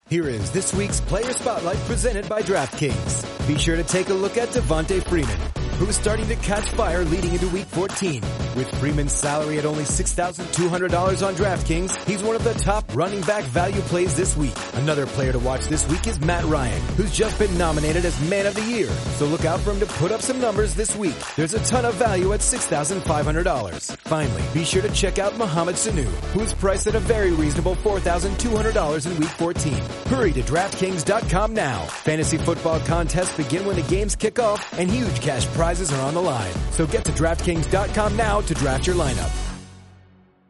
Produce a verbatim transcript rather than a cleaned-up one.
Here is this week's Player Spotlight presented by DraftKings. Be sure to take a look at Devonta Freeman, who's starting to catch fire leading into Week fourteen. With Freeman's salary at only six thousand two hundred dollars on DraftKings, he's one of the top running back value plays this week. Another player to watch this week is Matt Ryan, who's just been nominated as Man of the Year. So look out for him to put up some numbers this week. There's a ton of value at six thousand five hundred dollars. Finally, be sure to check out Mohamed Sanu, who's priced at a very reasonable four thousand two hundred dollars in Week fourteen. Hurry to DraftKings dot com now. Fantasy football contests begin when the games kick off, and huge cash prizes are on the line. So get to DraftKings dot com now to draft your lineup.